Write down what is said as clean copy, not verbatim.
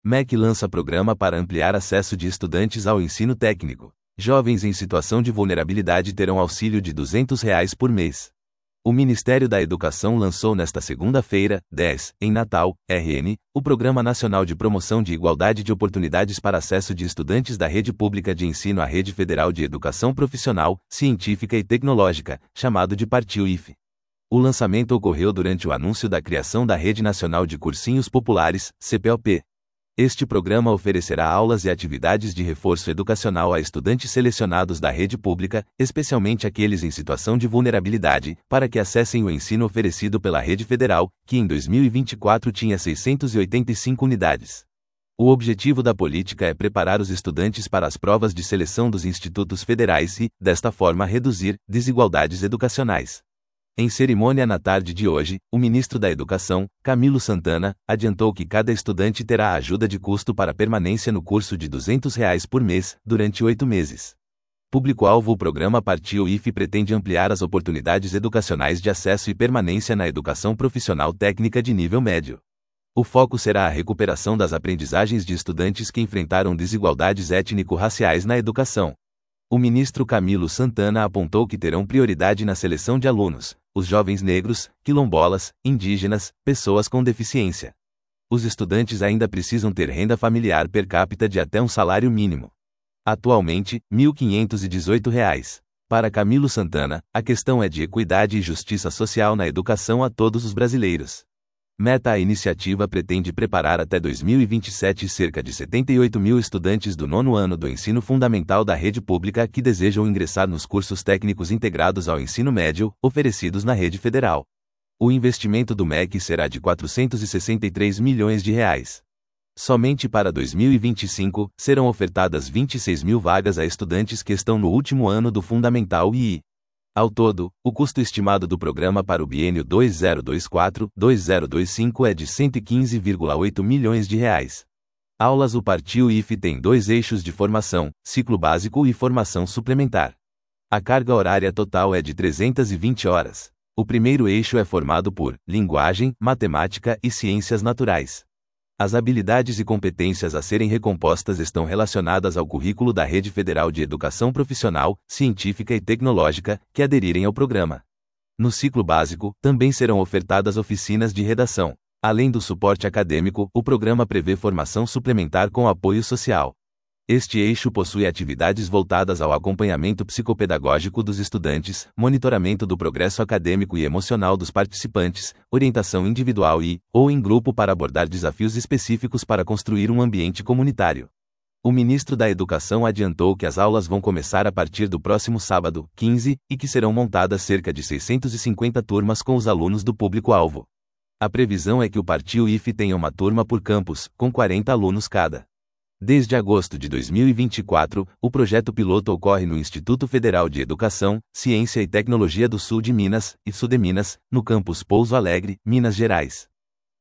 MEC lança programa para ampliar acesso de estudantes ao ensino técnico. Jovens em situação de vulnerabilidade terão auxílio de R$ 200 por mês. O Ministério da Educação lançou nesta segunda-feira, 10, em Natal, RN, o Programa Nacional de Promoção de Igualdade de Oportunidades para Acesso de Estudantes da Rede Pública de Ensino à Rede Federal de Educação Profissional, Científica e Tecnológica, chamado de Partiu-IFE. O lançamento ocorreu durante o anúncio da criação da Rede Nacional de Cursinhos Populares, CPOP. Este programa oferecerá aulas e atividades de reforço educacional a estudantes selecionados da rede pública, especialmente aqueles em situação de vulnerabilidade, para que acessem o ensino oferecido pela rede federal, que em 2024 tinha 685 unidades. O objetivo da política é preparar os estudantes para as provas de seleção dos institutos federais e, desta forma, reduzir desigualdades educacionais. Em cerimônia na tarde de hoje, o ministro da Educação, Camilo Santana, adiantou que cada estudante terá ajuda de custo para permanência no curso de R$ 200 por mês, durante 8 meses. Público-alvo: o programa Partiu-IFE pretende ampliar as oportunidades educacionais de acesso e permanência na educação profissional técnica de nível médio. O foco será a recuperação das aprendizagens de estudantes que enfrentaram desigualdades étnico-raciais na educação. O ministro Camilo Santana apontou que terão prioridade na seleção de alunos os jovens negros, quilombolas, indígenas, pessoas com deficiência. Os estudantes ainda precisam ter renda familiar per capita de até um salário mínimo. Atualmente, R$ 1.518. Para Camilo Santana, a questão é de equidade e justiça social na educação a todos os brasileiros. Meta: a iniciativa pretende preparar até 2027 cerca de 78 mil estudantes do 9º ano do ensino fundamental da rede pública que desejam ingressar nos cursos técnicos integrados ao ensino médio, oferecidos na rede federal. O investimento do MEC será de R$ 463 milhões. Somente para 2025, serão ofertadas 26 mil vagas a estudantes que estão no último ano do fundamental e, ao todo, o custo estimado do programa para o biênio 2024-2025 é de R$ 115,8 milhões. Aulas: o Partiu-IFE tem 2 eixos de formação, ciclo básico e formação suplementar. A carga horária total é de 320 horas. O primeiro eixo é formado por linguagem, matemática e ciências naturais. As habilidades e competências a serem recompostas estão relacionadas ao currículo da Rede Federal de Educação Profissional, Científica e Tecnológica, que aderirem ao programa. No ciclo básico, também serão ofertadas oficinas de redação. Além do suporte acadêmico, o programa prevê formação suplementar com apoio social. Este eixo possui atividades voltadas ao acompanhamento psicopedagógico dos estudantes, monitoramento do progresso acadêmico e emocional dos participantes, orientação individual ou em grupo para abordar desafios específicos para construir um ambiente comunitário. O ministro da Educação adiantou que as aulas vão começar a partir do próximo sábado, 15, e que serão montadas cerca de 650 turmas com os alunos do público-alvo. A previsão é que o Partiu-IFE tenha uma turma por campus, com 40 alunos cada. Desde agosto de 2024, o projeto piloto ocorre no Instituto Federal de Educação, Ciência e Tecnologia do Sul de Minas, ISU de Minas, no campus Pouso Alegre, Minas Gerais.